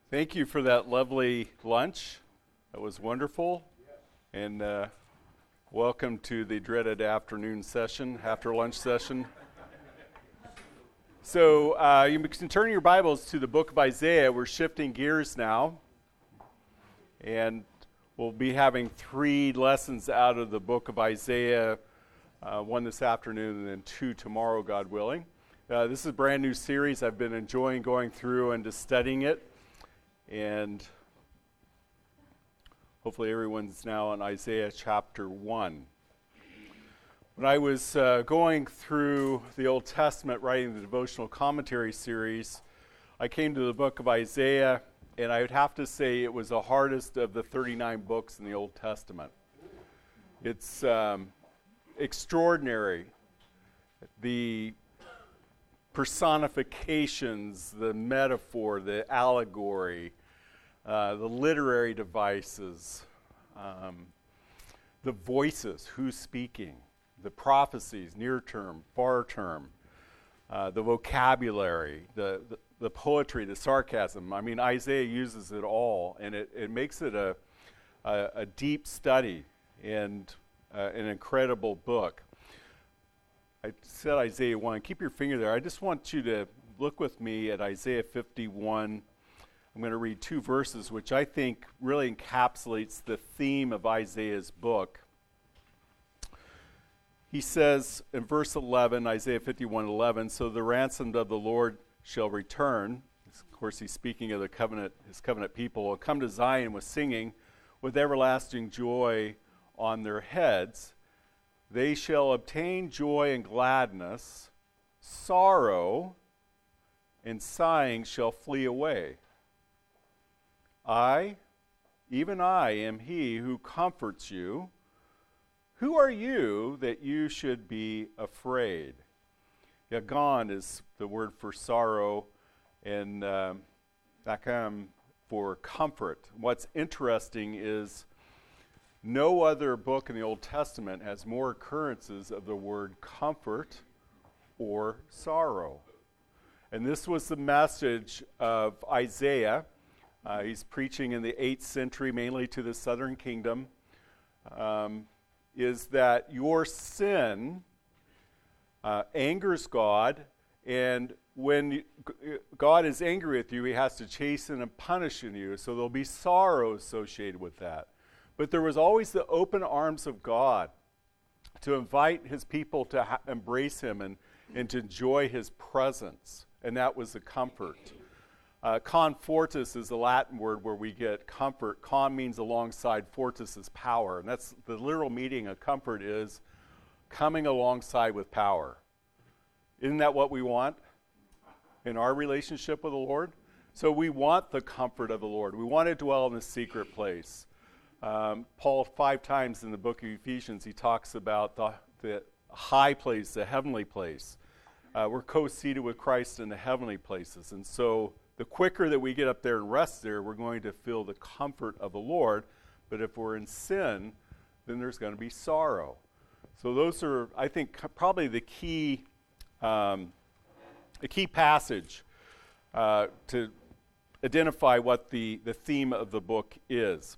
Thank you for that lovely lunch. That was wonderful. And welcome to the dreaded afternoon session, after lunch session. So you can turn your Bibles to the book of Isaiah. We're shifting gears now. And we'll be having 3 lessons out of the book of Isaiah, one this afternoon and then 2 tomorrow, God willing. This is a brand new series. I've been enjoying going through and just studying it. And hopefully everyone's now on Isaiah chapter 1. When I was going through the Old Testament, writing the devotional commentary series, I came to the book of Isaiah, and I would have to say it was the hardest of the 39 books in the Old Testament. It's extraordinary. The personifications, the metaphor, the allegory, the literary devices, the voices, who's speaking, the prophecies, near term, far term, the vocabulary, the poetry, the sarcasm. I mean, Isaiah uses it all, and it makes it a deep study and an incredible book. I said Isaiah 1. Keep your finger there. I just want you to look with me at Isaiah 51. I'm going to read 2 verses, which I think really encapsulates the theme of Isaiah's book. He says in verse 11, Isaiah 51:11, "So the ransomed of the Lord shall return." Of course, he's speaking of his covenant people. "Will come to Zion with singing, with everlasting joy on their heads. They shall obtain joy and gladness. Sorrow and sighing shall flee away. I, even I, am he who comforts you. Who are you that you should be afraid?" Yagon is the word for sorrow, and Nakam for comfort. What's interesting is no other book in the Old Testament has more occurrences of the word comfort or sorrow. And this was the message of Isaiah. He's preaching in the 8th century, mainly to the southern kingdom, is that your sin angers God, and when God is angry with you, he has to chasten and punish you, so there'll be sorrow associated with that. But there was always the open arms of God to invite his people to embrace him and to enjoy his presence, and that was the comfort. Confortus is the Latin word where we get comfort. Con means alongside, fortis is power. And that's the literal meaning of comfort is coming alongside with power. Isn't that what we want in our relationship with the Lord? So we want the comfort of the Lord. We want to dwell in the secret place. Paul 5 times in the book of Ephesians, he talks about the high place, the heavenly place. We're co-seated with Christ in the heavenly places. And so the quicker that we get up there and rest there, we're going to feel the comfort of the Lord. But if we're in sin, then there's going to be sorrow. So those are, I think, probably the key passage to identify what the theme of the book is.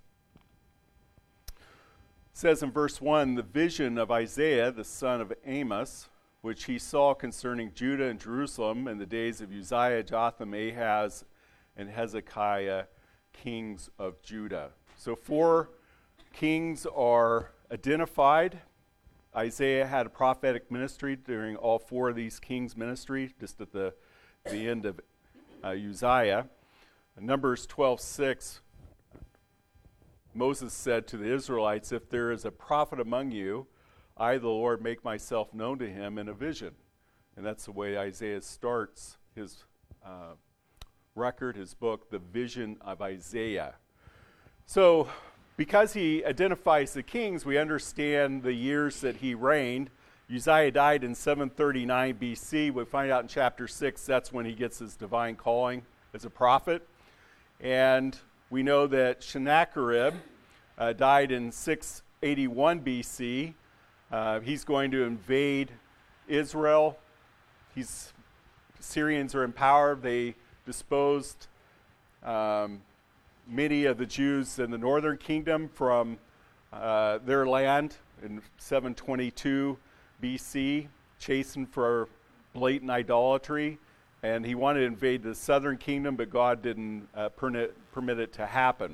It says in verse 1, "The vision of Isaiah, the son of Amos, which he saw concerning Judah and Jerusalem in the days of Uzziah, Jotham, Ahaz, and Hezekiah, kings of Judah." So 4 kings are identified. Isaiah had a prophetic ministry during all 4 of these kings' ministry, just at the end of Uzziah. In Numbers 12:6, Moses said to the Israelites, "If there is a prophet among you, I, the Lord, make myself known to him in a vision." And that's the way Isaiah starts his record, his book, The Vision of Isaiah. So, because he identifies the kings, we understand the years that he reigned. Uzziah died in 739 BC. We find out in chapter 6 that's when he gets his divine calling as a prophet. And we know that Sennacherib died in 681 BC. He's going to invade Israel. Syrians are in power. They disposed many of the Jews in the northern kingdom from their land in 722 BC, chastened for blatant idolatry. And he wanted to invade the southern kingdom, but God didn't permit it to happen.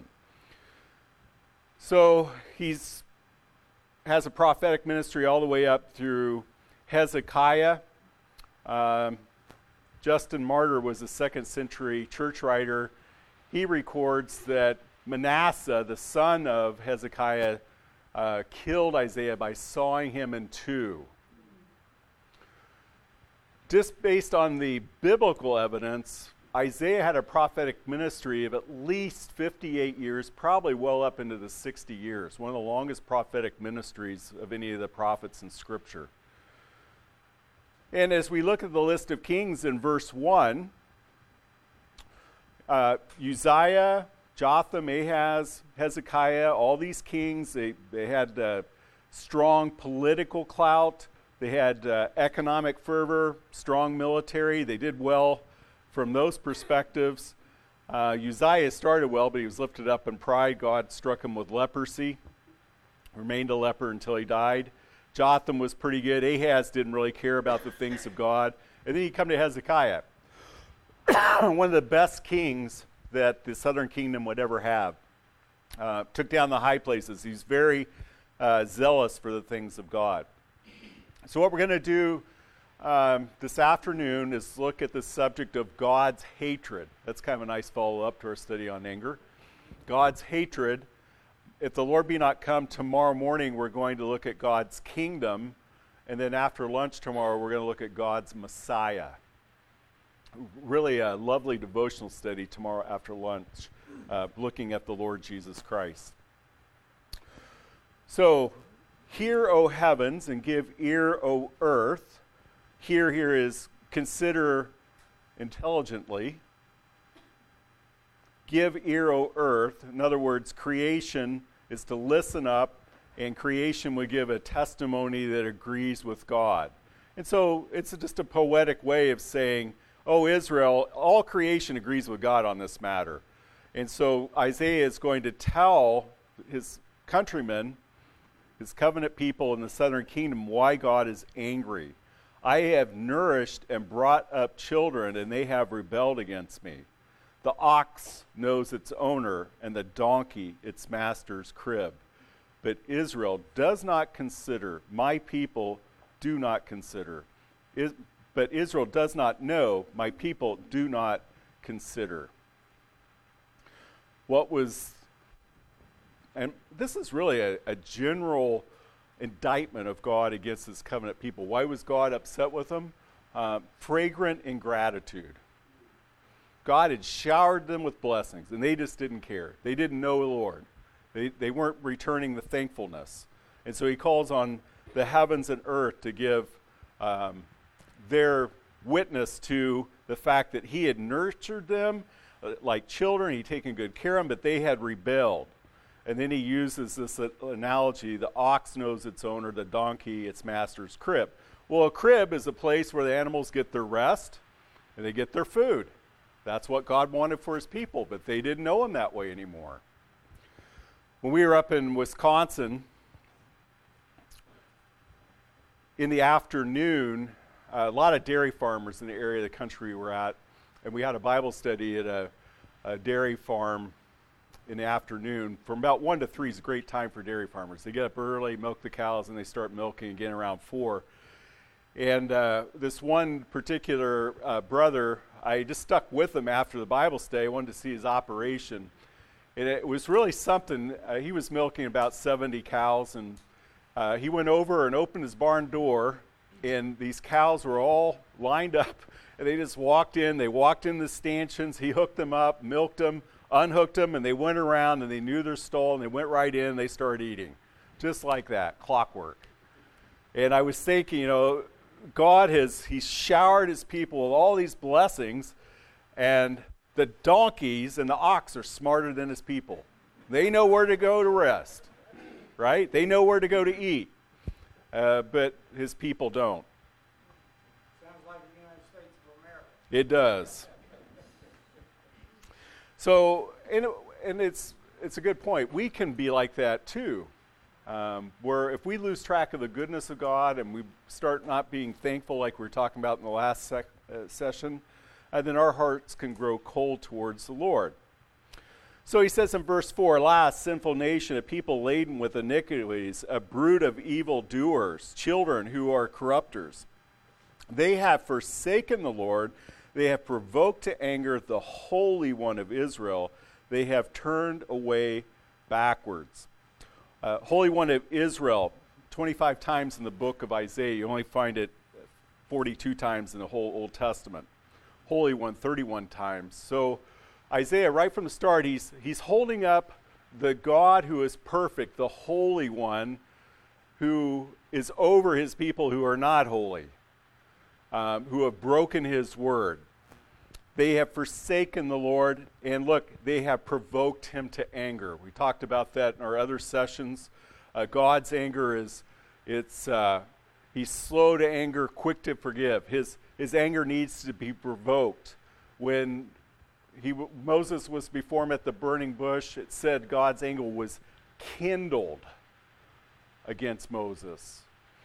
So he's has a prophetic ministry all the way up through Hezekiah. Justin Martyr was a 2nd century church writer. He records that Manasseh, the son of Hezekiah, killed Isaiah by sawing him in two. Just based on the biblical evidence, Isaiah had a prophetic ministry of at least 58 years, probably well up into the 60 years, one of the longest prophetic ministries of any of the prophets in Scripture. And as we look at the list of kings in verse 1, Uzziah, Jotham, Ahaz, Hezekiah, all these kings, they had strong political clout. They had economic fervor, strong military. They did well from those perspectives. Uzziah started well, but he was lifted up in pride. God struck him with leprosy, remained a leper until he died. Jotham was pretty good. Ahaz didn't really care about the things of God. And then you come to Hezekiah, one of the best kings that the southern kingdom would ever have. Took down the high places. He's very zealous for the things of God. So what we're going to do this afternoon is look at the subject of God's hatred. That's kind of a nice follow-up to our study on anger. God's hatred. If the Lord be not come tomorrow morning, we're going to look at God's kingdom. And then after lunch tomorrow, we're going to look at God's Messiah. Really a lovely devotional study tomorrow after lunch, looking at the Lord Jesus Christ. So, hear, O heavens, and give ear, O earth. Hear here is consider intelligently. Give ear, O earth. In other words, creation is to listen up, and creation would give a testimony that agrees with God. And so it's just a poetic way of saying, oh, Israel, all creation agrees with God on this matter. And so Isaiah is going to tell his countrymen, his covenant people in the southern kingdom, why God is angry. I have nourished and brought up children, and they have rebelled against me. The ox knows its owner, and the donkey its master's crib. But Israel does not consider, my people do not consider. But Israel does not know, my people do not consider. And this is really a general indictment of God against his covenant people. Why was God upset with them? Fragrant ingratitude. God had showered them with blessings, and they just didn't care. They didn't know the Lord. They weren't returning the thankfulness. And so he calls on the heavens and earth to give their witness to the fact that he had nurtured them like children. He'd taken good care of them, but they had rebelled. And then he uses this analogy, the ox knows its owner, the donkey its master's crib. Well, a crib is a place where the animals get their rest and they get their food. That's what God wanted for his people, but they didn't know him that way anymore. When we were up in Wisconsin, in the afternoon, a lot of dairy farmers in the area of the country we were at, and we had a Bible study at a dairy farm in the afternoon. From about 1 to 3 is a great time for dairy farmers. They get up early, milk the cows, and they start milking again around 4. And this one particular brother, I just stuck with him after the Bible study. I wanted to see his operation. And it was really something. He was milking about 70 cows, and he went over and opened his barn door, and these cows were all lined up, and they just walked in. They walked in the stanchions. He hooked them up, milked them, unhooked them, and they went around, and they knew their stall, and they went right in, and they started eating. Just like that, clockwork. And I was thinking, God he's showered his people with all these blessings, and the donkeys and the ox are smarter than his people. They know where to go to rest, right? They know where to go to eat, but his people don't. Sounds like the United States of America. It does. So, and it's a good point. We can be like that too, where if we lose track of the goodness of God and we start not being thankful, like we were talking about in the last session, then our hearts can grow cold towards the Lord. So he says in verse 4, "Alas, sinful nation, a people laden with iniquities, a brood of evil doers, children who are corrupters. They have forsaken the Lord. They have provoked to anger the Holy One of Israel. They have turned away backwards." Holy One of Israel, 25 times in the book of Isaiah. You only find it 42 times in the whole Old Testament. Holy One, 31 times. So Isaiah, right from the start, he's holding up the God who is perfect, the Holy One, who is over his people who are not holy, who have broken his word. They have forsaken the Lord, and look, they have provoked him to anger. We talked about that in our other sessions. God's anger he's slow to anger, quick to forgive. His anger needs to be provoked. When Moses was before him at the burning bush, it said God's anger was kindled against Moses.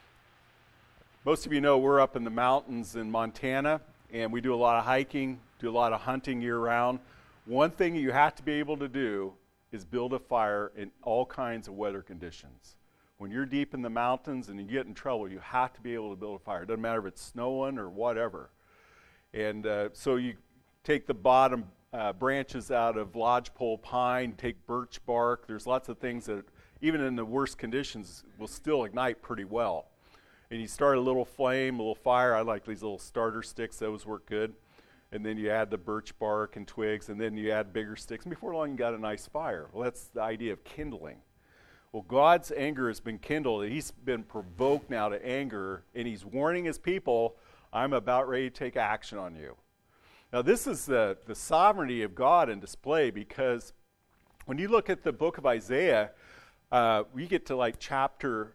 Most of you know we're up in the mountains in Montana, and we do a lot of hiking, do a lot of hunting year-round. One thing you have to be able to do is build a fire in all kinds of weather conditions. When you're deep in the mountains and you get in trouble, you have to be able to build a fire. It doesn't matter if it's snowing or whatever. And so you take the bottom branches out of lodgepole pine, take birch bark. There's lots of things that, even in the worst conditions, will still ignite pretty well. And you start a little flame, a little fire. I like these little starter sticks. Those work good. And then you add the birch bark and twigs, and then you add bigger sticks. And before long, you got a nice fire. Well, that's the idea of kindling. Well, God's anger has been kindled. He's been provoked now to anger, and he's warning his people, I'm about ready to take action on you. Now, this is the sovereignty of God in display, because when you look at the book of Isaiah, we get to like chapter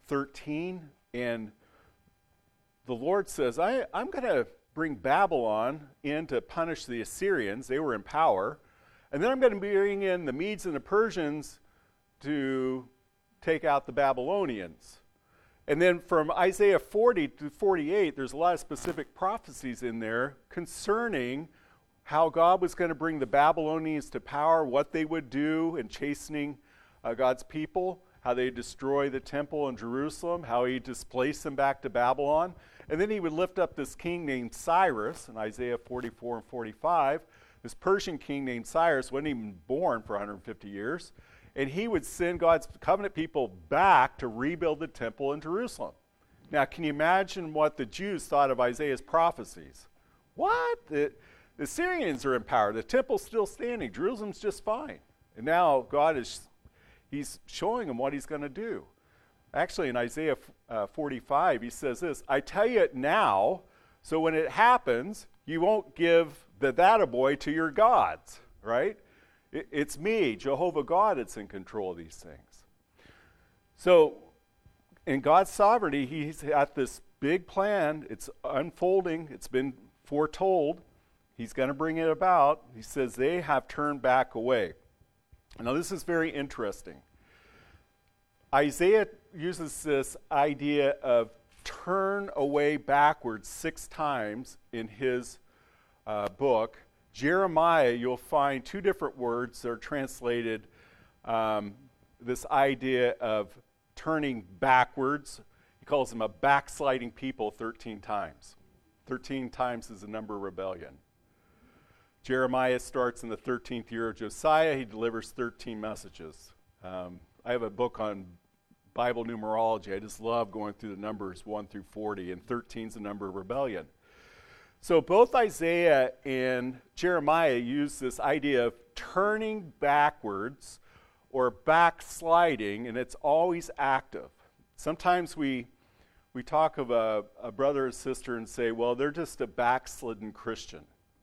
13, and the Lord says, I'm going to bring Babylon in to punish the Assyrians. They were in power. And then I'm going to bring in the Medes and the Persians to take out the Babylonians. And then from Isaiah 40 to 48, there's a lot of specific prophecies in there concerning how God was going to bring the Babylonians to power, what they would do in chastening God's people, how they destroy the temple in Jerusalem, how he displaced them back to Babylon. And then he would lift up this king named Cyrus in Isaiah 44 and 45. This Persian king named Cyrus wasn't even born for 150 years. And he would send God's covenant people back to rebuild the temple in Jerusalem. Now, can you imagine what the Jews thought of Isaiah's prophecies? What? The Assyrians are in power. The temple's still standing. Jerusalem's just fine. And now God he's showing them what he's going to do. Actually, in Isaiah 45, he says this, I tell you it now, so when it happens, you won't give the that-a-boy to your gods, right? It's me, Jehovah God, that's in control of these things. So, in God's sovereignty, he's got this big plan. It's unfolding. It's been foretold. He's going to bring it about. He says they have turned back away. Now, this is very interesting. Isaiah uses this idea of turn away backwards 6 times in his book. Jeremiah, you'll find 2 different words that are translated this idea of turning backwards. He calls them a backsliding people 13 times. 13 times is the number of rebellion. Jeremiah starts in the 13th year of Josiah. He delivers 13 messages. I have a book on Bible numerology. I just love going through the numbers 1 through 40, and 13 is the number of rebellion. So both Isaiah and Jeremiah use this idea of turning backwards or backsliding, and it's always active. Sometimes we talk of a brother or sister and say, well, they're just a backslidden Christian.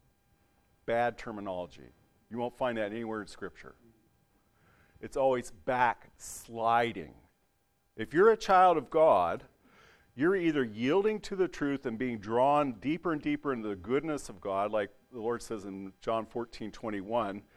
Bad terminology. You won't find that anywhere in Scripture. It's always backsliding. If you're a child of God, you're either yielding to the truth and being drawn deeper and deeper into the goodness of God, like the Lord says in John 14:21,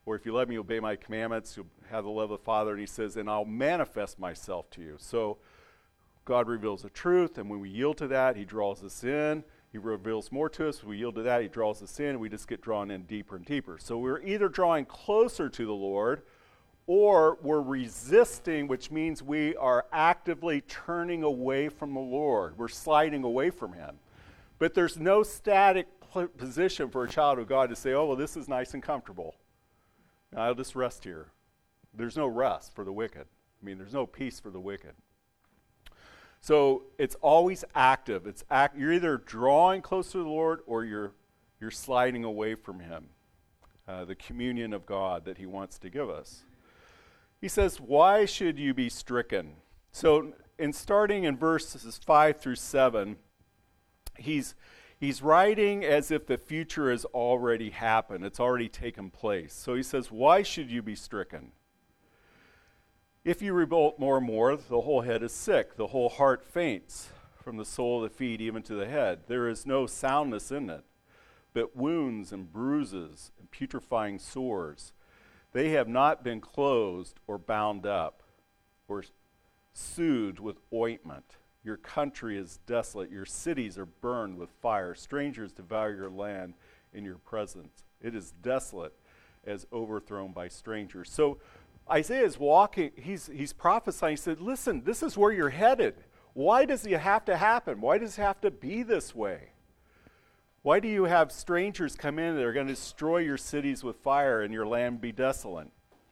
or if you love me, obey my commandments, you'll have the love of the Father. And he says, and I'll manifest myself to you. So God reveals the truth, and when we yield to that, he draws us in. He reveals more to us. When we yield to that, he draws us in, and we just get drawn in deeper and deeper. So we're either drawing closer to the Lord, or we're resisting, which means we are actively turning away from the Lord. We're sliding away from him. But there's no static position for a child of God to say, oh, well, this is nice and comfortable. I'll just rest here. There's no rest for the wicked. I mean, there's no peace for the wicked. So it's always active. You're either drawing closer to the Lord or you're sliding away from him, the communion of God that he wants to give us. He says, why should you be stricken? So starting in verses 5 through 7, he's writing as if the future has already happened. It's already taken place. So he says, why should you be stricken? If you revolt more and more, the whole head is sick. The whole heart faints, from the sole of the feet even to the head. There is no soundness in it, but wounds and bruises and putrefying sores. They have not been closed or bound up or soothed with ointment. Your country is desolate. Your cities are burned with fire. Strangers devour your land in your presence. It is desolate as overthrown by strangers. So Isaiah is walking, he's prophesying. He said, listen, this is where you're headed. Why does it have to happen? Why does it have to be this way? Why do you have strangers come in that are going to destroy your cities with fire and your land be desolate?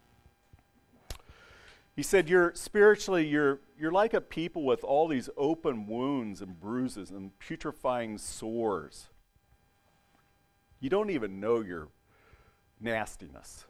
He said, you're like a people with all these open wounds and bruises and putrefying sores. You don't even know your nastiness.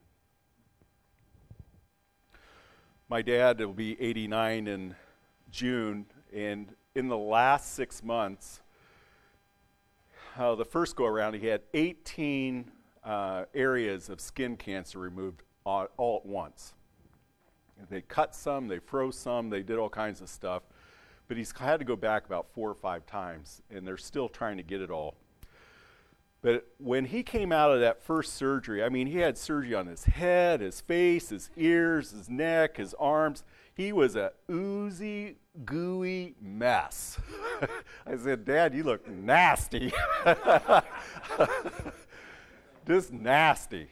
My dad will be 89 in June, and in the last 6 months, the first go around, he had 18 areas of skin cancer removed all at once. They cut some, they froze some, they did all kinds of stuff, but he's had to go back about 4 or 5 times, and they're still trying to get it all. But when he came out of that first surgery, I mean, he had surgery on his head, his face, his ears, his neck, his arms. He was a oozy, gooey mess. I said, Dad, you look nasty. Just nasty.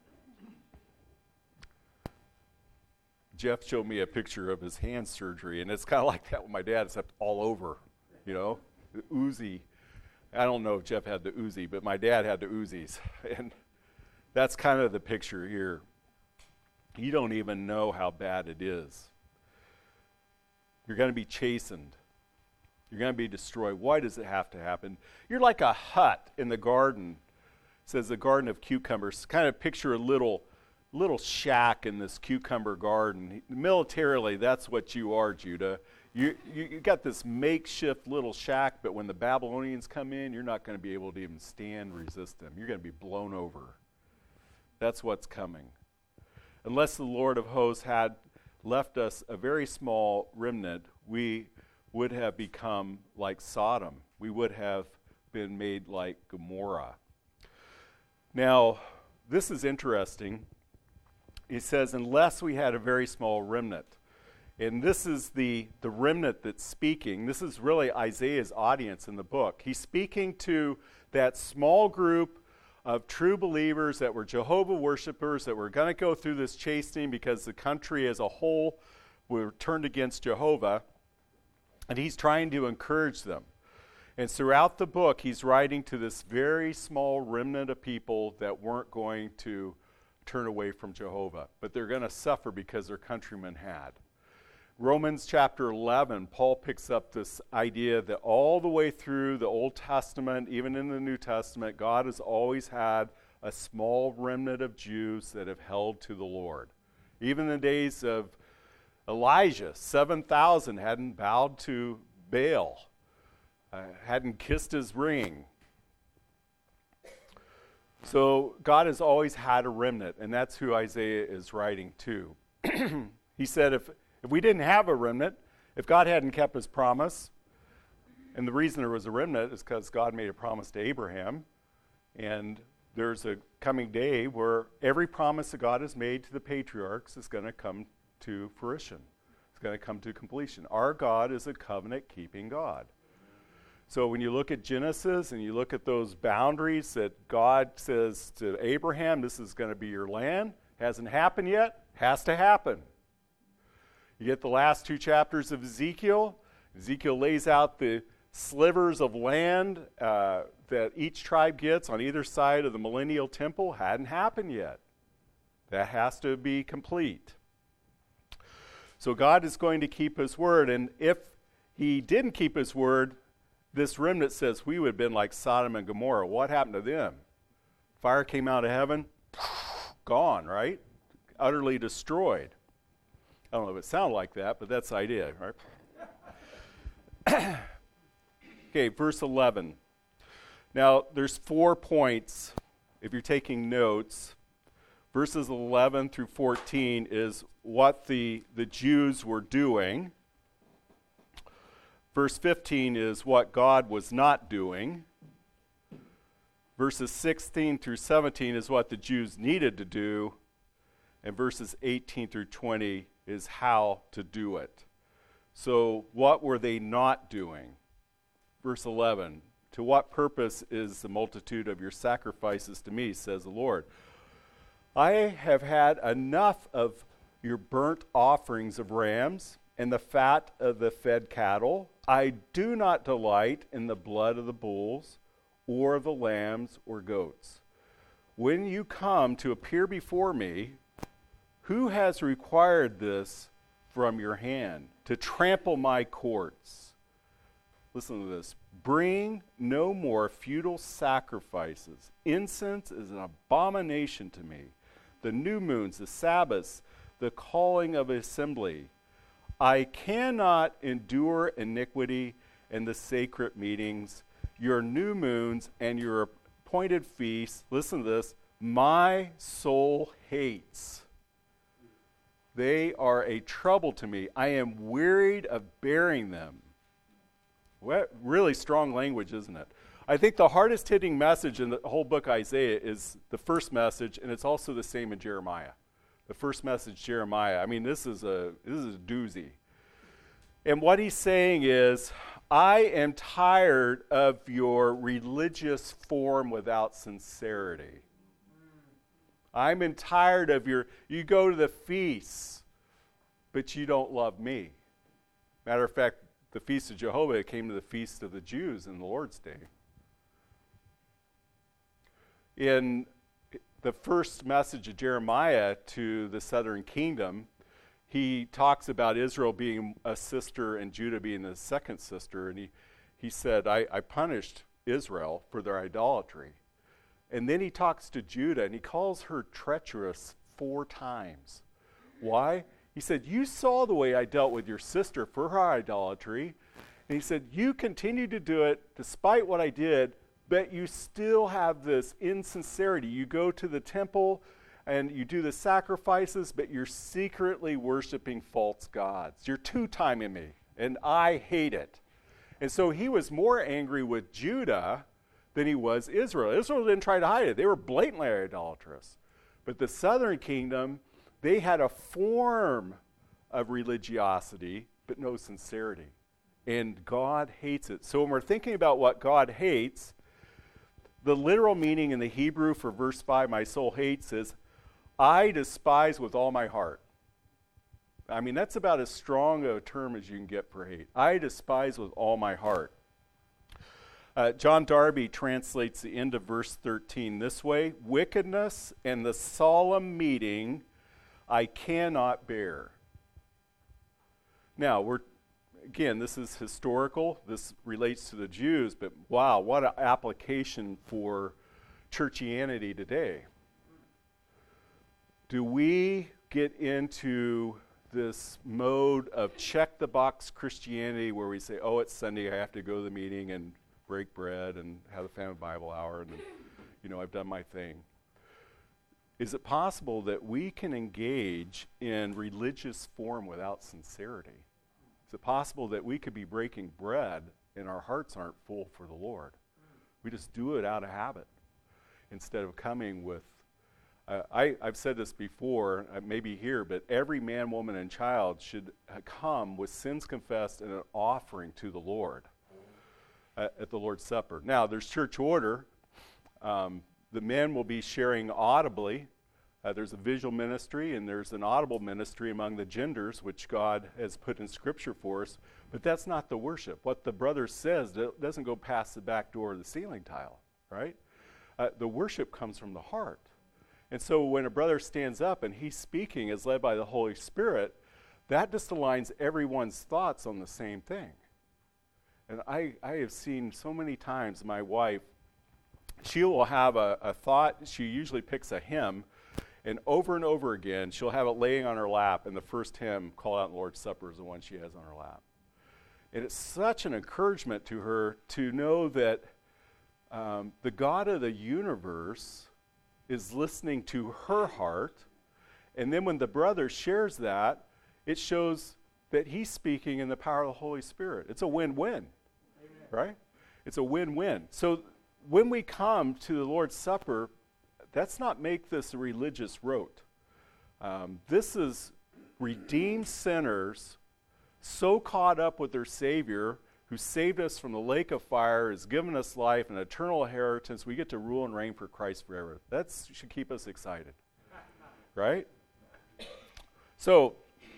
Jeff showed me a picture of his hand surgery, and it's kind of like that with my dad, except all over, the oozy. I don't know if Jeff had the Uzi, but my dad had the Uzis. And that's kind of the picture here. You don't even know how bad it is. You're going to be chastened. You're going to be destroyed. Why does it have to happen? You're like a hut in the garden. It says the garden of cucumbers. Kind of picture a little shack in this cucumber garden. Militarily, that's what you are, Judah. You got this makeshift little shack, but when the Babylonians come in, you're not going to be able to even resist them. You're going to be blown over. That's what's coming. Unless the Lord of hosts had left us a very small remnant, we would have become like Sodom. We would have been made like Gomorrah. Now, this is interesting. It says, unless we had a very small remnant. And this is the remnant that's speaking. This is really Isaiah's audience in the book. He's speaking to that small group of true believers that were Jehovah worshipers that were going to go through this chastening because the country as a whole were turned against Jehovah. And he's trying to encourage them. And throughout the book, he's writing to this very small remnant of people that weren't going to turn away from Jehovah, but they're going to suffer because their countrymen had. Romans chapter 11, Paul picks up this idea that all the way through the Old Testament, even in the New Testament, God has always had a small remnant of Jews that have held to the Lord. Even in the days of Elijah, 7,000 hadn't bowed to Baal, hadn't kissed his ring. So God has always had a remnant, and that's who Isaiah is writing to. He said if we didn't have a remnant, if God hadn't kept his promise, and the reason there was a remnant is because God made a promise to Abraham, and there's a coming day where every promise that God has made to the patriarchs is going to come to fruition. It's going to come to completion. Our God is a covenant-keeping God. So when you look at Genesis and you look at those boundaries that God says to Abraham, this is going to be your land, hasn't happened yet, has to happen. You get the last 2 chapters of Ezekiel. Ezekiel lays out the slivers of land that each tribe gets on either side of the millennial temple. Hadn't happened yet. That has to be complete. So God is going to keep his word, and if he didn't keep his word, this remnant says we would have been like Sodom and Gomorrah. What happened to them? Fire came out of heaven, gone, right? Utterly destroyed. I don't know if it sounded like that, but that's the idea, right? Okay, verse 11. Now, there's 4 points, if you're taking notes. Verses 11 through 14 is what the Jews were doing. Verse 15 is what God was not doing. Verses 16 through 17 is what the Jews needed to do. And verses 18 through 20 is how to do it. So what were they not doing? Verse 11, to what purpose is the multitude of your sacrifices to me, says the Lord. I have had enough of your burnt offerings of rams and the fat of the fed cattle. I do not delight in the blood of the bulls or the lambs or goats. When you come to appear before me, who has required this from your hand, to trample my courts? Listen to this. Bring no more futile sacrifices. Incense is an abomination to me. The new moons, the Sabbaths, the calling of assembly. I cannot endure iniquity and the sacred meetings, your new moons and your appointed feasts. Listen to this. My soul hates. They are a trouble to me. I am wearied of bearing them. What really strong language, isn't it? I think the hardest hitting message in the whole book Isaiah is the first message, and it's also the same in Jeremiah. The first message, Jeremiah. I mean, this is a doozy. And what he's saying is, I am tired of your religious form without sincerity. I'm tired of you go to the feasts, but you don't love me. Matter of fact, the Feast of Jehovah came to the Feast of the Jews in the Lord's Day. In the first message of Jeremiah to the southern kingdom, he talks about Israel being a sister and Judah being the second sister. And he said, I punished Israel for their idolatry. And then he talks to Judah, and he calls her treacherous 4 times. Why? He said, you saw the way I dealt with your sister for her idolatry. And he said, you continue to do it despite what I did, but you still have this insincerity. You go to the temple and you do the sacrifices, but you're secretly worshiping false gods. You're two-timing me, and I hate it. And so he was more angry with Judah than he was Israel. Israel didn't try to hide it. They were blatantly idolatrous. But the southern kingdom, they had a form of religiosity, but no sincerity. And God hates it. So when we're thinking about what God hates, the literal meaning in the Hebrew for verse 5, my soul hates, is I despise with all my heart. I mean, that's about as strong a term as you can get for hate. I despise with all my heart. John Darby translates the end of verse 13 this way: wickedness and the solemn meeting I cannot bear. Now, this is historical. This relates to the Jews, but wow, what an application for churchianity today. Do we get into this mode of check-the-box Christianity where we say, oh, it's Sunday, I have to go to the meeting and break bread and have the family Bible hour, and I've done my thing? Is it possible that we can engage in religious form without sincerity? Is it possible that we could be breaking bread and our hearts aren't full for the Lord? We just do it out of habit. instead of coming with, I've said this before, maybe here, but every man, woman, and child should come with sins confessed and an offering to the Lord at the Lord's Supper. Now, there's church order. The men will be sharing audibly. There's a visual ministry and there's an audible ministry among the genders, which God has put in Scripture for us. But that's not the worship. What the brother says doesn't go past the back door of the ceiling tile, right? The worship comes from the heart. And so when a brother stands up and he's speaking as led by the Holy Spirit, that just aligns everyone's thoughts on the same thing. And I have seen so many times my wife, she will have a thought, she usually picks a hymn, and over again, she'll have it laying on her lap, and the first hymn, Call Out in the Lord's Supper, is the one she has on her lap. And it's such an encouragement to her to know that the God of the universe is listening to her heart, and then when the brother shares that, it shows that he's speaking in the power of the Holy Spirit. It's a win-win, right? It's a win-win. So when we come to the Lord's Supper, let's not make this a religious rote. This is redeemed sinners so caught up with their Savior, who saved us from the lake of fire, has given us life and eternal inheritance. We get to rule and reign for Christ forever. That should keep us excited, right? So,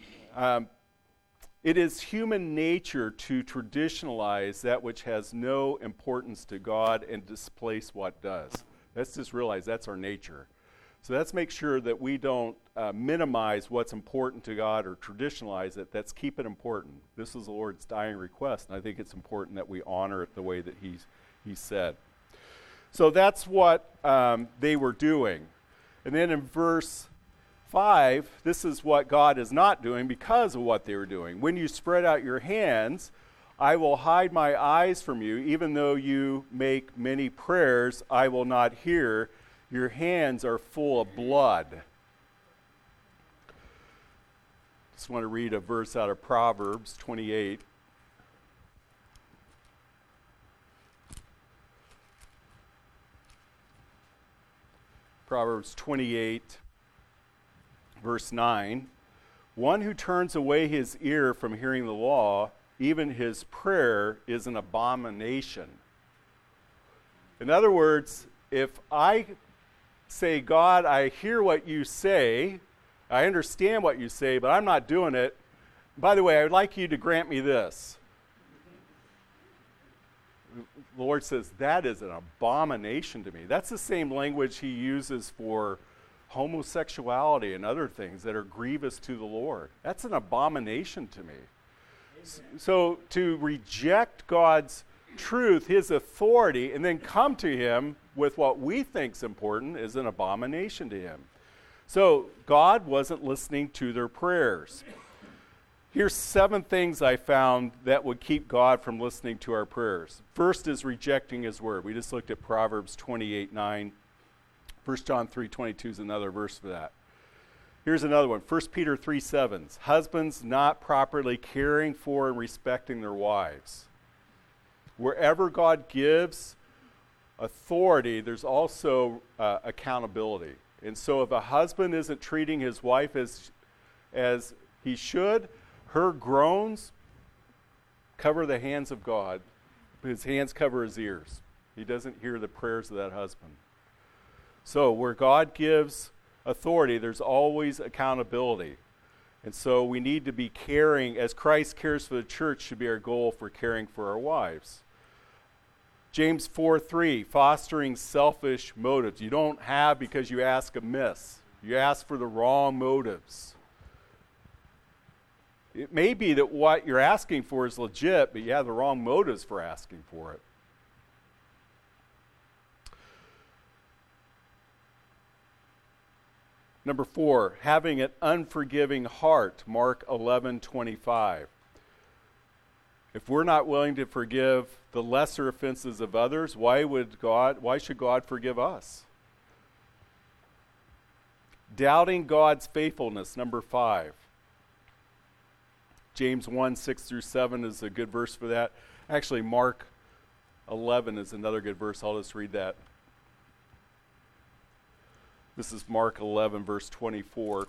it is human nature to traditionalize that which has no importance to God and displace what does. Let's just realize that's our nature. So let's make sure that we don't minimize what's important to God or traditionalize it. Let's keep it important. This is the Lord's dying request, and I think it's important that we honor it the way that He said. So that's what they were doing. And then in verse 5, this is what God is not doing because of what they were doing. When you spread out your hands, I will hide my eyes from you. Even though you make many prayers, I will not hear. Your hands are full of blood. Just want to read a verse out of Proverbs 28. Proverbs 28, verse 9. One who turns away his ear from hearing the law, even his prayer is an abomination. In other words, if I say, God, I hear what you say, I understand what you say, but I'm not doing it. By the way, I would like you to grant me this. The Lord says, that is an abomination to me. That's the same language He uses for homosexuality and other things that are grievous to the Lord. That's an abomination to me. So to reject God's truth, His authority, and then come to Him with what we think is important is an abomination to Him. So God wasn't listening to their prayers. Here's 7 things I found that would keep God from listening to our prayers. First is rejecting His word. We just looked at Proverbs 28:9. 1 John 3:22 is another verse for that. Here's another one, 1 Peter 3:7. Husbands not properly caring for and respecting their wives. Wherever God gives authority, there's also accountability. And so if a husband isn't treating his wife as he should, her groans cover the hands of God. His hands cover his ears. He doesn't hear the prayers of that husband. So where God gives authority, there's always accountability. And so we need to be caring, as Christ cares for the church, should be our goal for caring for our wives. James 4:3, fostering selfish motives. You don't have because you ask amiss. You ask for the wrong motives. It may be that what you're asking for is legit, but you have the wrong motives for asking for it. Number 4, having an unforgiving heart, Mark 11:25. If we're not willing to forgive the lesser offenses of others, why should God forgive us? Doubting God's faithfulness, number 5. James 1:6-7 is a good verse for that. Actually, Mark 11 is another good verse. I'll just read that. This is Mark 11, verse 24.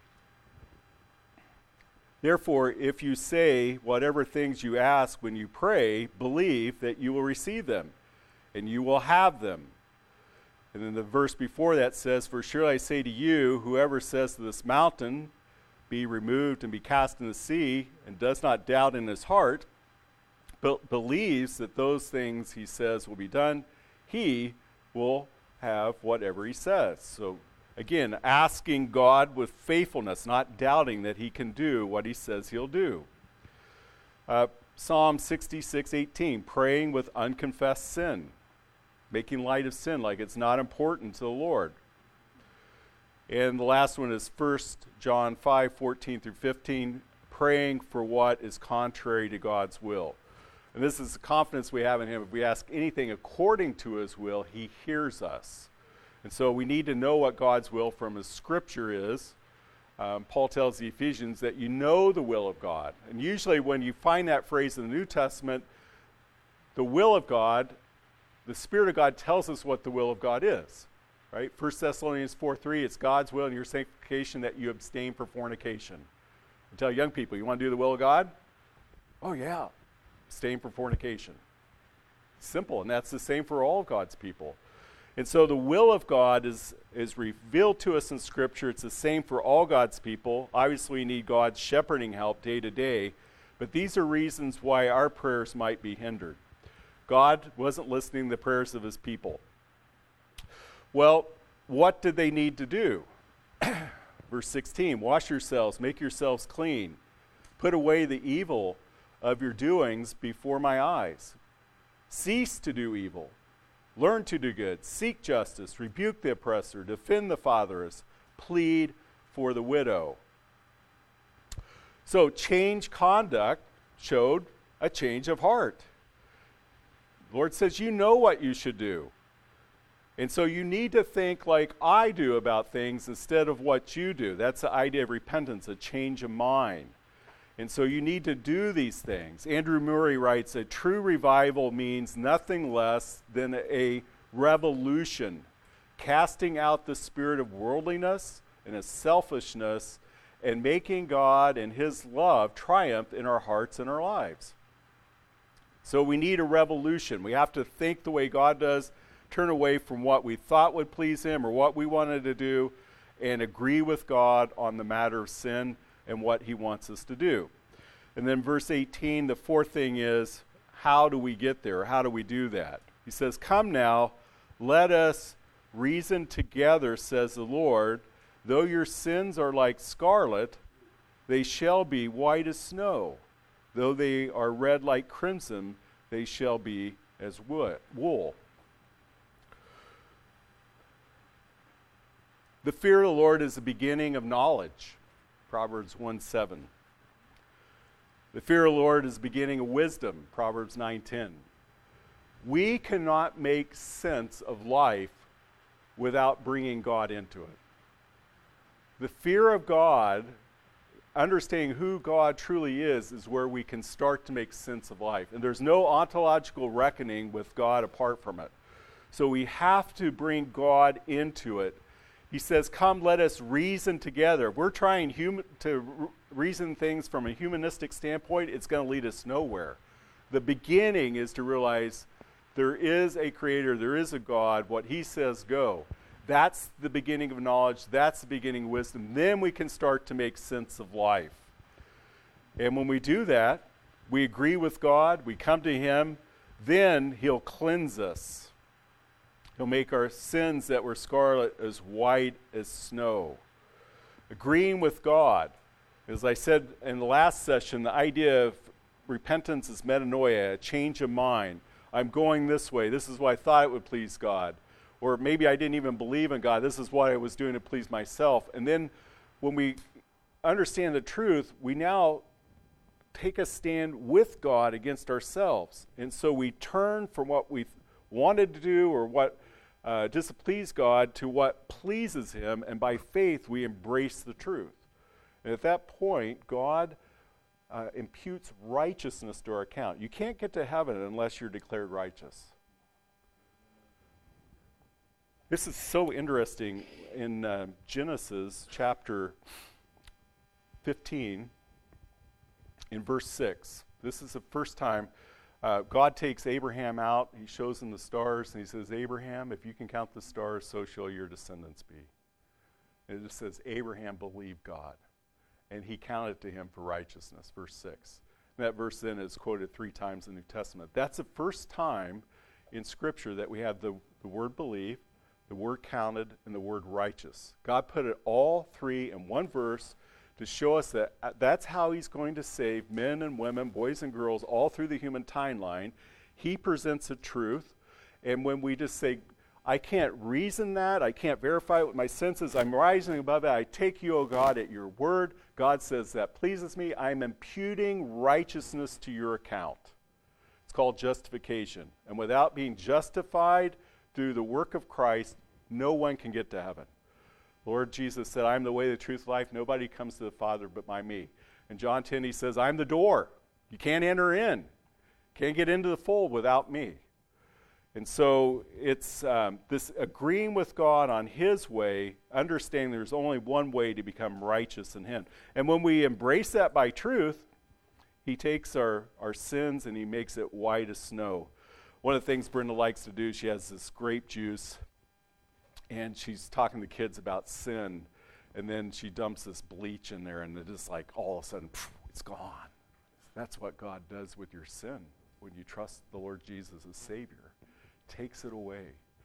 Therefore, if you say whatever things you ask when you pray, believe that you will receive them, and you will have them. And then the verse before that says, for surely I say to you, whoever says to this mountain, be removed and be cast in the sea, and does not doubt in his heart, but believes that those things he says will be done, he will have whatever he says. So again, asking God with faithfulness, not doubting that he can do what he says he'll do. Psalm 66:18, praying with unconfessed sin, making light of sin like it's not important to the Lord. And the last one is 1 John 5:14 through 15, praying for what is contrary to God's will. And this is the confidence we have in him. If we ask anything according to his will, he hears us. And so we need to know what God's will from his scripture is. Paul tells the Ephesians that you know the will of God. And usually when you find that phrase in the New Testament, the will of God, the Spirit of God tells us what the will of God is. Right? 1 Thessalonians 4:3, it's God's will in your sanctification that you abstain from fornication. I tell young people, you want to do the will of God? Oh yeah, abstain from fornication. Simple, and that's the same for all of God's people. And so the will of God is revealed to us in Scripture. It's the same for all God's people. Obviously, we need God's shepherding help day to day, but these are reasons why our prayers might be hindered. God wasn't listening to the prayers of his people. Well, what did they need to do? Verse 16, wash yourselves, make yourselves clean. Put away the evil of your doings before my eyes. Cease to do evil. Learn to do good. Seek justice. Rebuke the oppressor. Defend the fatherless. Plead for the widow. So change conduct showed a change of heart. The Lord says, you know what you should do. And so you need to think like I do about things instead of what you do. That's the idea of repentance, a change of mind. And so you need to do these things. Andrew Murray writes, a true revival means nothing less than a revolution, casting out the spirit of worldliness and of selfishness and making God and his love triumph in our hearts and our lives. So we need a revolution. We have to think the way God does, turn away from what we thought would please him or what we wanted to do, and agree with God on the matter of sin and what he wants us to do. And then verse 18, the fourth thing is, how do we get there? How do we do that? He says, come now, let us reason together, says the Lord. Though your sins are like scarlet, they shall be white as snow. Though they are red like crimson, they shall be as wool. The fear of the Lord is the beginning of knowledge. Proverbs 1:7. The fear of the Lord is the beginning of wisdom. Proverbs 9:10. We cannot make sense of life without bringing God into it. The fear of God, understanding who God truly is where we can start to make sense of life. And there's no ontological reckoning with God apart from it. So we have to bring God into it. He says, come, let us reason together. If we're trying to reason things from a humanistic standpoint, it's going to lead us nowhere. The beginning is to realize there is a creator, there is a God, what he says go. That's the beginning of knowledge, that's the beginning of wisdom. Then we can start to make sense of life. And when we do that, we agree with God, we come to him, then he'll cleanse us. He'll make our sins that were scarlet as white as snow. Agreeing with God. As I said in the last session, the idea of repentance is metanoia, a change of mind. I'm going this way. This is what I thought it would please God. Or maybe I didn't even believe in God. This is what I was doing to please myself. And then when we understand the truth, we now take a stand with God against ourselves. And so we turn from what we wanted to do or what displeased God to what pleases him, and by faith we embrace the truth. And at that point, God imputes righteousness to our account. You can't get to heaven unless you're declared righteous. This is so interesting in Genesis chapter 15, in verse 6. This is the first time God takes Abraham out. He shows him the stars, and he says, Abraham, if you can count the stars, so shall your descendants be. And it just says, Abraham believed God, and he counted to him for righteousness, verse 6. And that verse then is quoted 3 times in the New Testament. That's the first time in Scripture that we have the word believe, the word counted, and the word righteous. God put it all 3 in one verse to show us that that's how he's going to save men and women, boys and girls, all through the human timeline. He presents a truth, and when we just say, I can't reason that, I can't verify it with my senses, I'm rising above it, I take you, O God, at your word. God says that pleases me. I'm imputing righteousness to your account. It's called justification. And without being justified through the work of Christ, no one can get to heaven. Lord Jesus said, I am the way, the truth, life. Nobody comes to the Father but by me. In John 10, he says, I'm the door. You can't enter in. Can't get into the fold without me. And so it's this agreeing with God on his way, understanding there's only one way to become righteous in him. And when we embrace that by truth, he takes our sins and he makes it white as snow. One of the things Brenda likes to do, she has this grape juice, and she's talking to kids about sin, and then she dumps this bleach in there, and it just like all of a sudden, it's gone. That's what God does with your sin when you trust the Lord Jesus as Savior. Takes it away.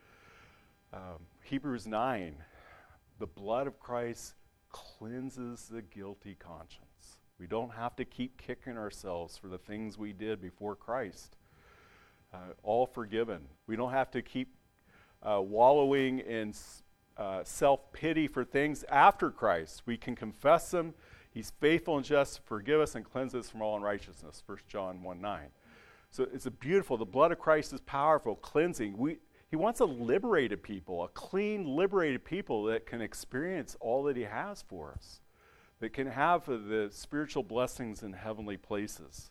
Hebrews 9, the blood of Christ cleanses the guilty conscience. We don't have to keep kicking ourselves for the things we did before Christ. All forgiven. We don't have to keep wallowing in self-pity for after after Christ. We can confess them. He's faithful and just to forgive us and cleanse us from all unrighteousness, 1 John 1:9. So it's beautiful. The blood of Christ is powerful, cleansing. He wants a liberated people, a clean, liberated people that can experience all that he has for us, that can have the spiritual blessings in heavenly places.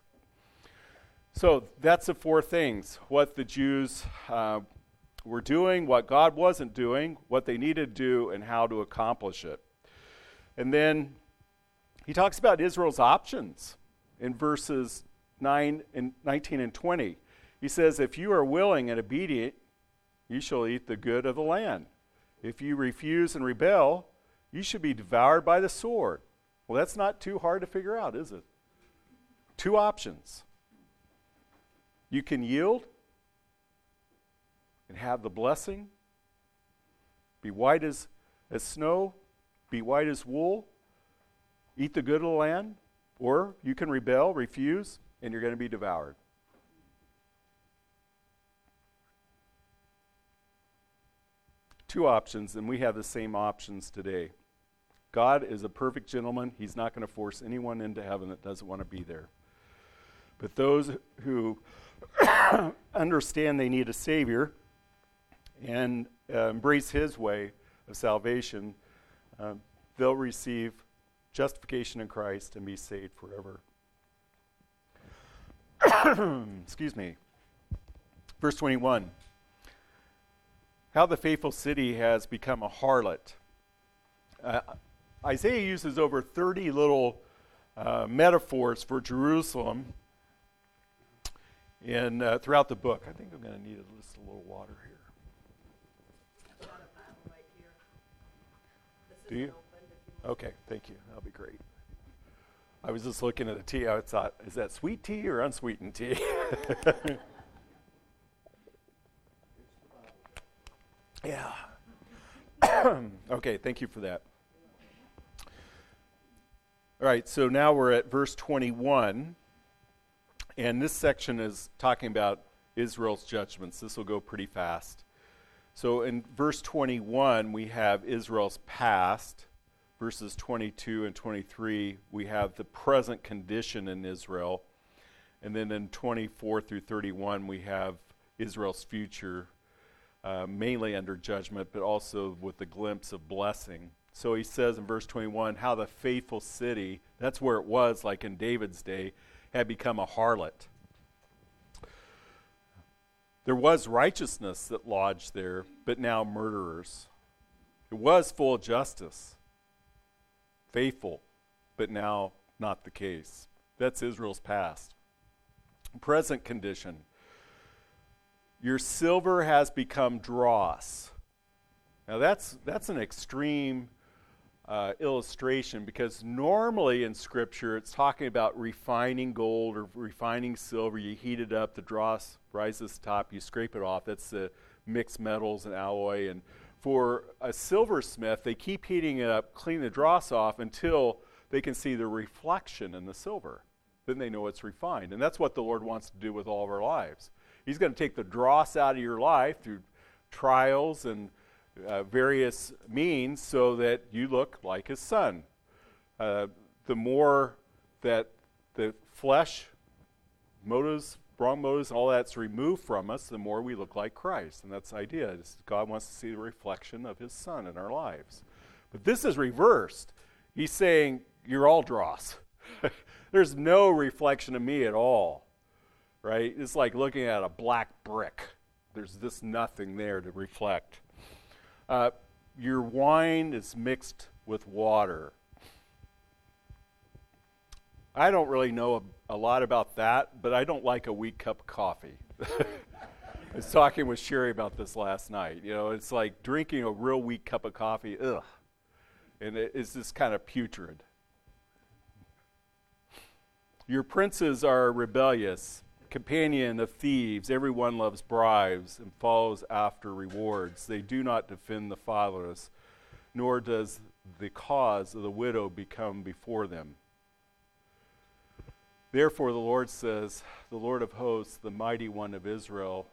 So that's the 4 things, what the Jews were doing, what God wasn't doing, what they needed to do, and how to accomplish it. And then he talks about Israel's options in verses 19 and 20. He says, if you are willing and obedient, you shall eat the good of the land. If you refuse and rebel, you should be devoured by the sword. Well, that's not too hard to figure out, is it? 2 options. You can yield and have the blessing, be white as snow, be white as wool, eat the good of the land, or you can rebel, refuse, and you're going to be devoured. Two options, and we have the same options today. God is a perfect gentleman. He's not going to force anyone into heaven that doesn't want to be there. But those who understand they need a Savior and embrace his way of salvation, they'll receive justification in Christ and be saved forever. Excuse me. Verse 21. How the faithful city has become a harlot. Isaiah uses over 30 little metaphors for Jerusalem throughout the book. I think I'm going to need just a little water here. I've got a bottle right here. Do you? Okay, thank you. That'll be great. I was just looking at the tea. I thought, is that sweet tea or unsweetened tea? Yeah. Okay, thank you for that. All right, so now we're at verse 21. And this section is talking about Israel's judgments. This will go pretty fast. So in verse 21, we have Israel's past. Verses 22 and 23, we have the present condition in Israel. And then in 24 through 31, we have Israel's future, mainly under judgment, but also with the glimpse of blessing. So he says in verse 21, how the faithful city, that's where it was like in David's day, had become a harlot. There was righteousness that lodged there, but now murderers. It was full of justice, faithful, but now not the case. That's Israel's past. Present condition. Your silver has become dross. Now that's an extreme illustration, because normally in Scripture it's talking about refining gold or refining silver. You heat it up, the dross rises to the top, you scrape it off. That's the mixed metals and alloy. And for a silversmith, they keep heating it up, clean the dross off until they can see the reflection in the silver. Then they know it's refined. And that's what the Lord wants to do with all of our lives. He's going to take the dross out of your life through trials and various means so that you look like his son. The more that the flesh, motives, wrong motives, all that's removed from us, the more we look like Christ. And that's the idea. God wants to see the reflection of his son in our lives. But this is reversed. He's saying, you're all dross. There's no reflection of me at all. Right? It's like looking at a black brick. There's just nothing there to reflect. Your wine is mixed with water. I don't really know a lot about that, but I don't like a weak cup of coffee. I was talking with Sherry about this last night. You know, it's like drinking a real weak cup of coffee, ugh. And it's just kind of putrid. Your princes are rebellious, companion of thieves. Everyone loves bribes and follows after rewards. They do not defend the fatherless, nor does the cause of the widow become before them. Therefore the Lord says, the Lord of hosts, the mighty one of Israel,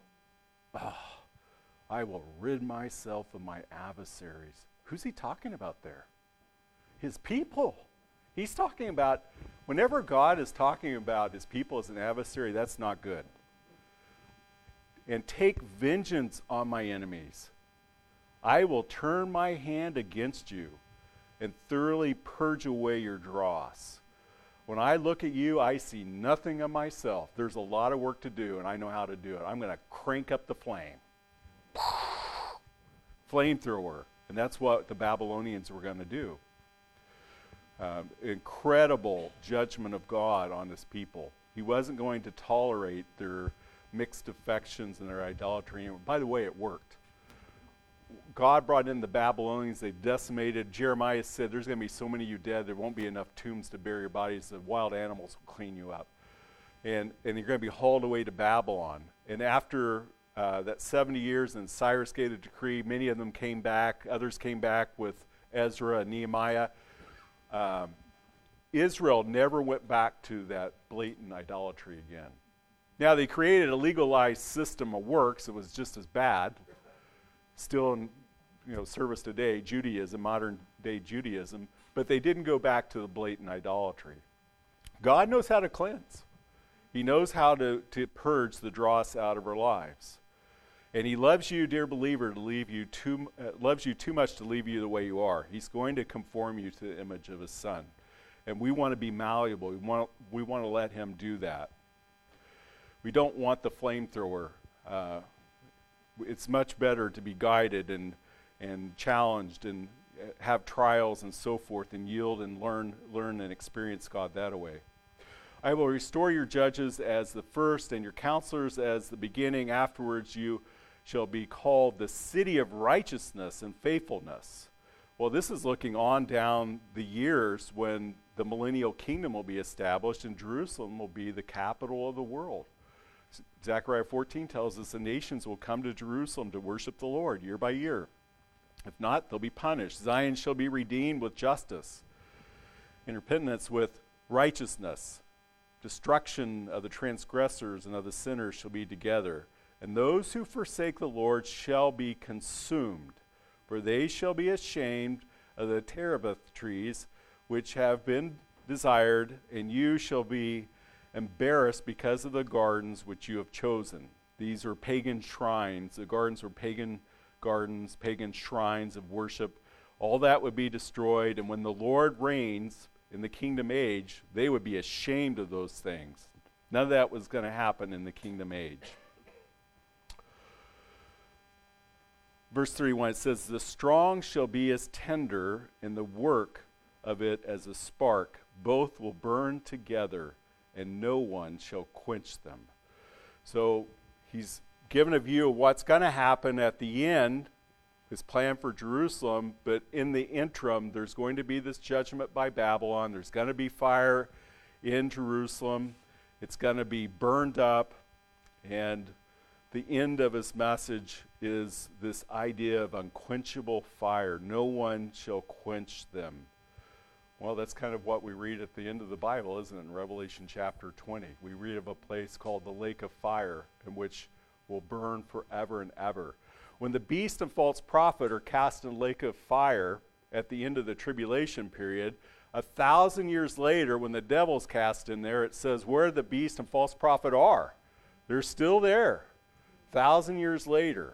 I will rid myself of my adversaries. Who's he talking about there? His people. He's talking about, whenever God is talking about his people as an adversary, that's not good. And take vengeance on my enemies. I will turn my hand against you and thoroughly purge away your dross. When I look at you, I see nothing of myself. There's a lot of work to do, and I know how to do it. I'm going to crank up the flame. Flamethrower. And that's what the Babylonians were going to do. Incredible judgment of God on his people. He wasn't going to tolerate their mixed affections and their idolatry. And by the way, it worked. God brought in the Babylonians. They decimated. Jeremiah said, there's going to be so many of you dead, there won't be enough tombs to bury your bodies. The wild animals will clean you up. And you're going to be hauled away to Babylon. And after that 70 years, and Cyrus gave the decree, many of them came back. Others came back with Ezra and Nehemiah. Israel never went back to that blatant idolatry again. Now, they created a legalized system of works. It was just as bad. Still in service today, Judaism, modern day Judaism, but they didn't go back to the blatant idolatry. God knows how to cleanse. He knows how to purge the dross out of our lives. And he loves you, dear believer, loves you too much to leave you the way you are. He's going to conform you to the image of his son. And we want to be malleable. We want to let him do that. We don't want the flamethrower. It's much better to be guided and challenged and have trials and so forth and yield and learn and experience God that way. I will restore your judges as the first and your counselors as the beginning. Afterwards you shall be called the city of righteousness and faithfulness. Well, this is looking on down the years when the millennial kingdom will be established and Jerusalem will be the capital of the world. Zechariah 14 tells us the nations will come to Jerusalem to worship the Lord year by year. If not, they'll be punished. Zion shall be redeemed with justice, and repentance with righteousness. Destruction of the transgressors and of the sinners shall be together. And those who forsake the Lord shall be consumed, for they shall be ashamed of the terebinth trees which have been desired, and you shall be embarrassed because of the gardens which you have chosen. These are pagan shrines. The gardens were pagan gardens, pagan shrines of worship. All that would be destroyed, and when the Lord reigns in the kingdom age, they would be ashamed of those things. None of that was going to happen in the kingdom age. verse 31, it says, "The strong shall be as tinder, and the work of it as a spark. Both will burn together, and no one shall quench them." So he's given a view of what's going to happen at the end, his plan for Jerusalem, but in the interim, there's going to be this judgment by Babylon. There's going to be fire in Jerusalem. It's going to be burned up, and the end of his message is this idea of unquenchable fire. No one shall quench them. Well, that's kind of what we read at the end of the Bible, isn't it? In Revelation chapter 20. We read of a place called the lake of fire, in which will burn forever and ever. When the beast and false prophet are cast in the lake of fire at the end of the tribulation period, 1,000 years later, when the devil's cast in there, it says where the beast and false prophet are. They're still there. 1,000 years later,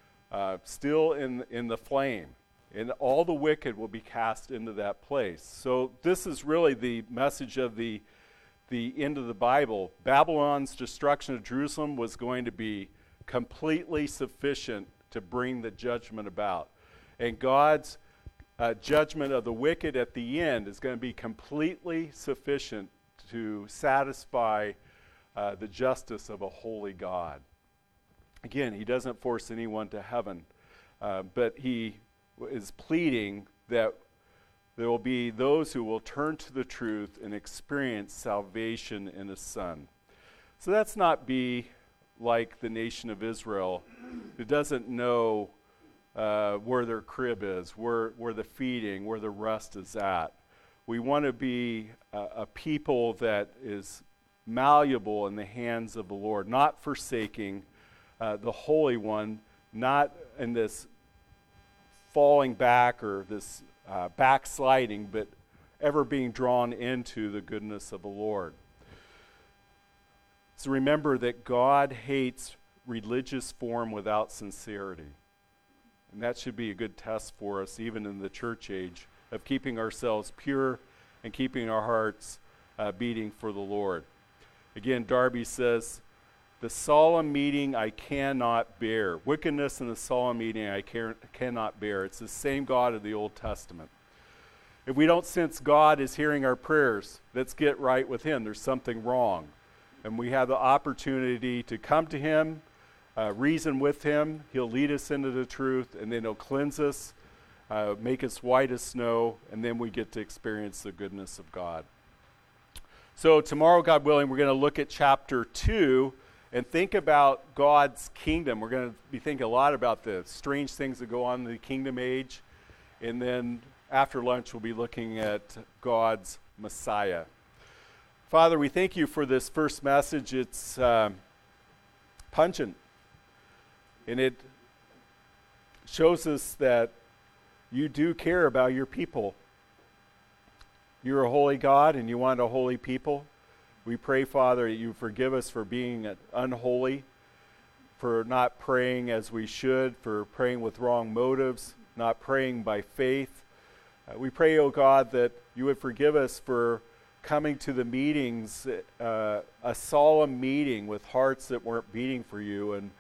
still in the flame. And all the wicked will be cast into that place. So this is really the message of the end of the Bible. Babylon's destruction of Jerusalem was going to be completely sufficient to bring the judgment about. And God's judgment of the wicked at the end is going to be completely sufficient to satisfy the justice of a holy God. Again, he doesn't force anyone to heaven, but he is pleading that there will be those who will turn to the truth and experience salvation in his Son. So that's not be like the nation of Israel, who doesn't know where their crib is, where the feeding, where the rest is at. We want to be a people that is malleable in the hands of the Lord, not forsaking the Holy One, not in this falling back or this backsliding, but ever being drawn into the goodness of the Lord. So remember that God hates religious form without sincerity. And that should be a good test for us, even in the church age, of keeping ourselves pure and keeping our hearts beating for the Lord. Again, Darby says, "The solemn meeting I cannot bear." Wickedness in the solemn meeting I cannot bear. It's the same God of the Old Testament. If we don't sense God is hearing our prayers, let's get right with him. There's something wrong. And we have the opportunity to come to him, reason with him. He'll lead us into the truth, and then he'll cleanse us, make us white as snow, and then we get to experience the goodness of God. So tomorrow, God willing, we're going to look at chapter 2 and think about God's kingdom. We're going to be thinking a lot about the strange things that go on in the kingdom age. And then after lunch, we'll be looking at God's Messiah. Father, we thank you for this first message. It's pungent, and it shows us that you do care about your people. You're a holy God, and you want a holy people. We pray, Father, that you forgive us for being unholy, for not praying as we should, for praying with wrong motives, not praying by faith. We pray, oh God, that you would forgive us for coming to the meetings, a solemn meeting with hearts that weren't beating for you, and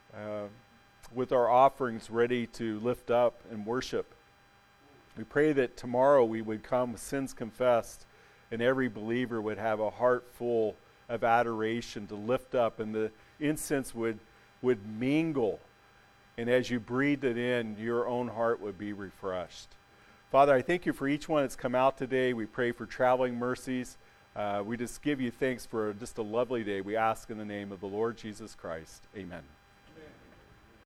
with our offerings ready to lift up and worship. We pray that tomorrow we would come with sins confessed, and every believer would have a heart full of adoration to lift up, and the incense would mingle. And as you breathed it in, your own heart would be refreshed. Father, I thank you for each one that's come out today. We pray for traveling mercies. We just give you thanks for just a lovely day. We ask in the name of the Lord Jesus Christ. Amen.